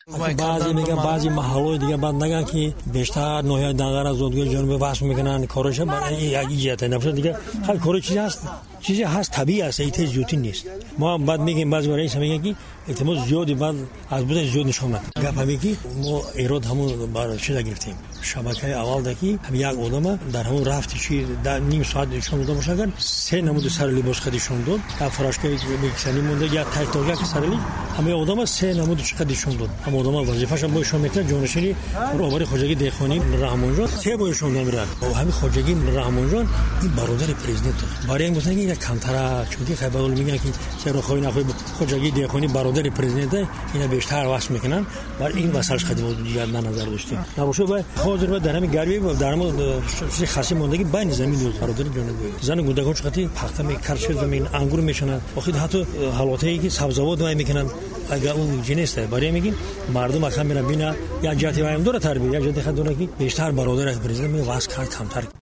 بعضی میگن بعضی محلات دیگه بعد نگن که بیشتر نوهای دنگار زودگوی جنوب واسه میکنن کارش برای یک جهت نباشه دیگه هر کاری چیزی هست طبیعی است ایت زیوتی نیست. ما هم بعد میگیم بعضی برای میگن که احتمال زیادی بعد از بود زیاد نشون میده. گپ میگی ما ایراد همون برای چیزا گرفتیم. شبکه اول دکی هم یک آدم در همون رفت چی در نیم ساعت نشون داد باشه اگر سه نمود سر لباس خودشون داد تا فراشکه میکسنی مونده یا تایتوگا که سرلی همه آدم سه نمود خودشون داد. هم آدم وظیفه‌ش با شما میکنه جانشینی روبر خواجگی دهخانی رحمانجان سه بایشون نمیرن. و همین خواجگی رحمانجان این برادر پرزیدنت برای این گفتن که کمتر چون خیبر میگن که چرا خوی نخوی خواجگی دهخانی برادر پرزیدنت اینا بیشتر واسه میکنن بر این وسایل خدمات دیگر در نظر داشتیم. نباشه و حاضر در همین گرمی و در همون خاصی موندگی بین زمین دو برادر جنوبی زن گودگان چقدر پخته میکرد زمین انگور میشنن وقتی حتی حالاتایی که سبزوات وای میکنن اگر اون جنسه برای میگیم مردم اصلا میرن بینا یا جهتی وایم دور تربیت یا جهتی خدونه که بیشتر برادر پرزیدنت می واسه کمتر